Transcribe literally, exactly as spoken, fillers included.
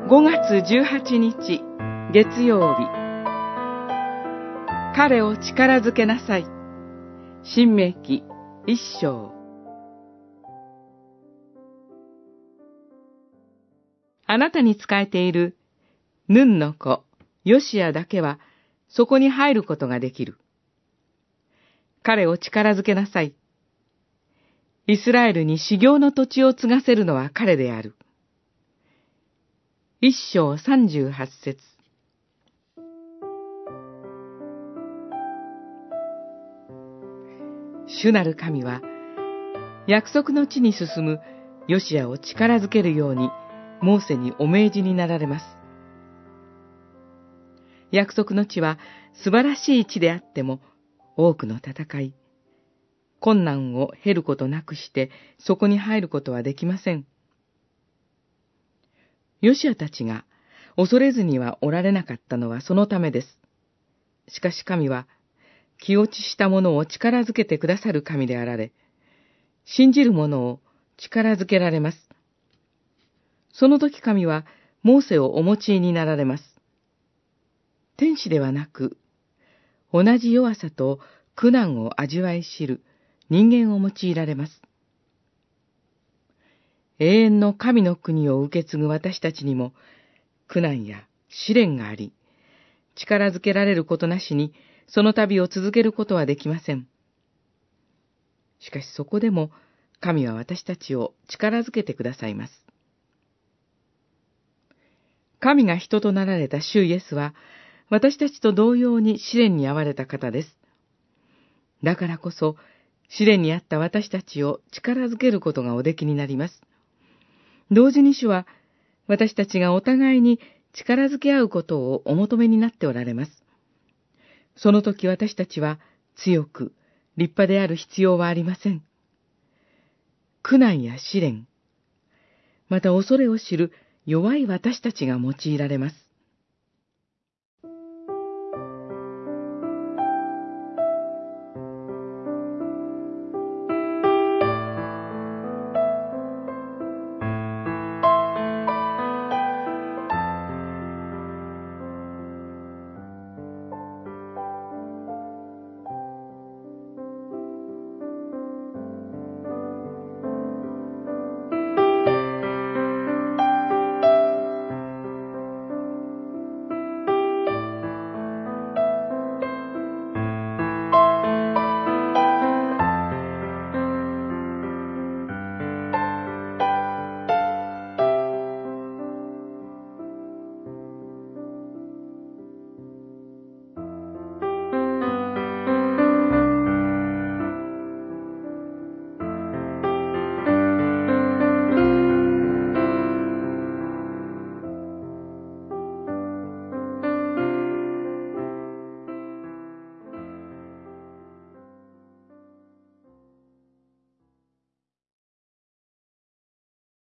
ごがつじゅうはちにち月曜日、彼を力づけなさい。申命記一章。あなたに仕えているヌンの子ヨシアだけはそこに入ることができる。彼を力づけなさい。イスラエルに修行の土地を継がせるのは彼である。一章三十八節。主なる神は、約束の地に進むヨシアを力づけるように、モーセにお命じになられます。約束の地は素晴らしい地であっても、多くの戦い、困難を経ることなくしてそこに入ることはできません。ヨシアたちが恐れずにはおられなかったのはそのためです。しかし神は気落ちした者を力づけてくださる神であられ、信じる者を力づけられます。その時神はモーセをお用いになられます。天使ではなく、同じ弱さと苦難を味わい知る人間を用いられます。永遠の神の国を受け継ぐ私たちにも、苦難や試練があり、力づけられることなしに、その旅を続けることはできません。しかしそこでも、神は私たちを力づけてくださいます。神が人となられた主イエスは、私たちと同様に試練に遭われた方です。だからこそ、試練にあった私たちを力づけることがおできになります。同時に主は、私たちがお互いに力づけ合うことをお求めになっておられます。その時私たちは強く、立派である必要はありません。苦難や試練、また恐れを知る弱い私たちが用いられます。